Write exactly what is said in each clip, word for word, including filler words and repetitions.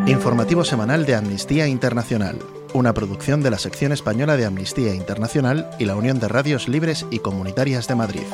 Informativo semanal de Amnistía Internacional, una producción de la sección española de Amnistía Internacional y la Unión de Radios Libres y Comunitarias de Madrid.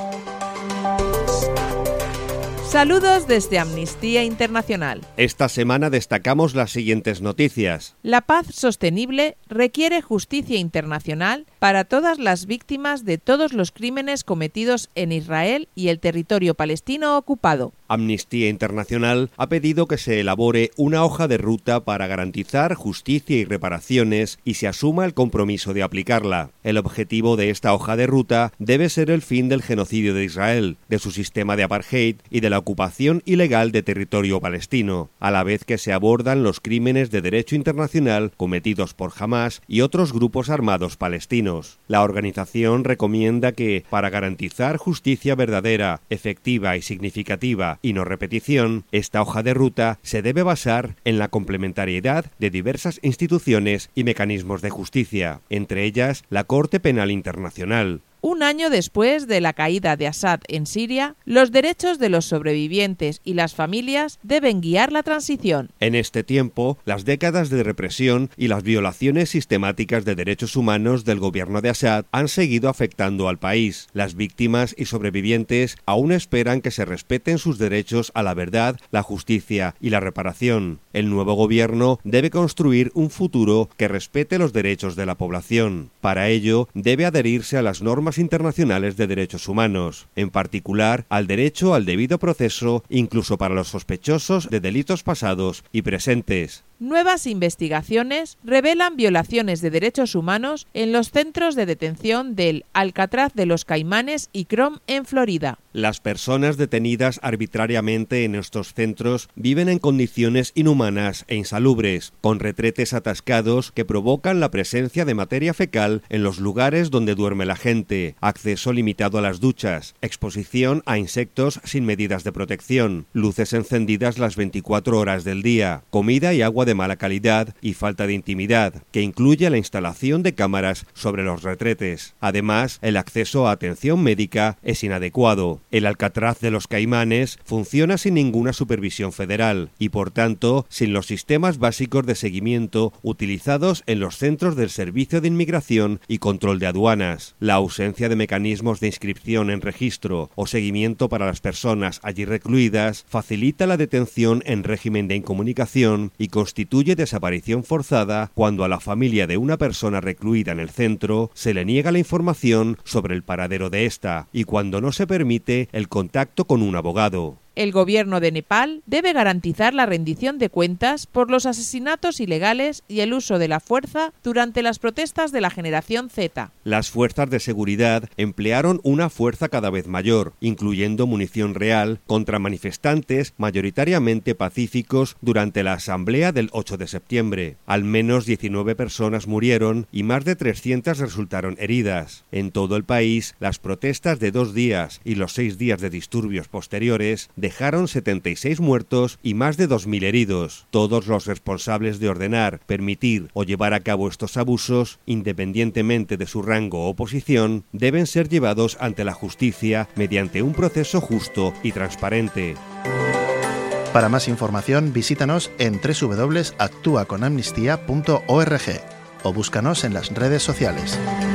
Saludos desde Amnistía Internacional. Esta semana destacamos las siguientes noticias. La paz sostenible requiere justicia internacional para todas las víctimas de todos los crímenes cometidos en Israel y el territorio palestino ocupado. Amnistía Internacional ha pedido que se elabore una hoja de ruta para garantizar justicia y reparaciones y se asuma el compromiso de aplicarla. El objetivo de esta hoja de ruta debe ser el fin del genocidio de Israel, de su sistema de apartheid y de la ocupación ilegal de territorio palestino, a la vez que se abordan los crímenes de derecho internacional cometidos por Hamás y otros grupos armados palestinos. La organización recomienda que, para garantizar justicia verdadera, efectiva y significativa y no repetición, esta hoja de ruta se debe basar en la complementariedad de diversas instituciones y mecanismos de justicia, entre ellas la Corte Penal Internacional. Un año después de la caída de Assad en Siria, los derechos de los sobrevivientes y las familias deben guiar la transición. En este tiempo, las décadas de represión y las violaciones sistemáticas de derechos humanos del gobierno de Assad han seguido afectando al país. Las víctimas y sobrevivientes aún esperan que se respeten sus derechos a la verdad, la justicia y la reparación. El nuevo gobierno debe construir un futuro que respete los derechos de la población. Para ello, debe adherirse a las normas internacionales de derechos humanos, en particular al derecho al debido proceso, incluso para los sospechosos de delitos pasados y presentes. Nuevas investigaciones revelan violaciones de derechos humanos en los centros de detención del Alcatraz de los Caimanes y Crom en Florida. Las personas detenidas arbitrariamente en estos centros viven en condiciones inhumanas e insalubres, con retretes atascados que provocan la presencia de materia fecal en los lugares donde duerme la gente, acceso limitado a las duchas, exposición a insectos sin medidas de protección, luces encendidas las veinticuatro horas del día, comida y agua de de mala calidad y falta de intimidad, que incluye la instalación de cámaras sobre los retretes. Además, el acceso a atención médica es inadecuado. El Alcatraz de los Caimanes funciona sin ninguna supervisión federal y, por tanto, sin los sistemas básicos de seguimiento utilizados en los centros del Servicio de Inmigración y Control de Aduanas. La ausencia de mecanismos de inscripción en registro o seguimiento para las personas allí recluidas facilita la detención en régimen de incomunicación y constituye constituye desaparición forzada cuando a la familia de una persona recluida en el centro se le niega la información sobre el paradero de ésta y cuando no se permite el contacto con un abogado. El gobierno de Nepal debe garantizar la rendición de cuentas por los asesinatos ilegales y el uso de la fuerza durante las protestas de la generación Z. Las fuerzas de seguridad emplearon una fuerza cada vez mayor, incluyendo munición real, contra manifestantes mayoritariamente pacíficos durante la asamblea del ocho de septiembre. Al menos diecinueve personas murieron y más de trescientas resultaron heridas. En todo el país, las protestas de dos días y los seis días de disturbios posteriores dejaron setenta y seis muertos y más de dos mil heridos. Todos los responsables de ordenar, permitir o llevar a cabo estos abusos, independientemente de su rango o posición, deben ser llevados ante la justicia mediante un proceso justo y transparente. Para más información, visítanos en doble u doble u doble u punto actúa con amnistía punto org o búscanos en las redes sociales.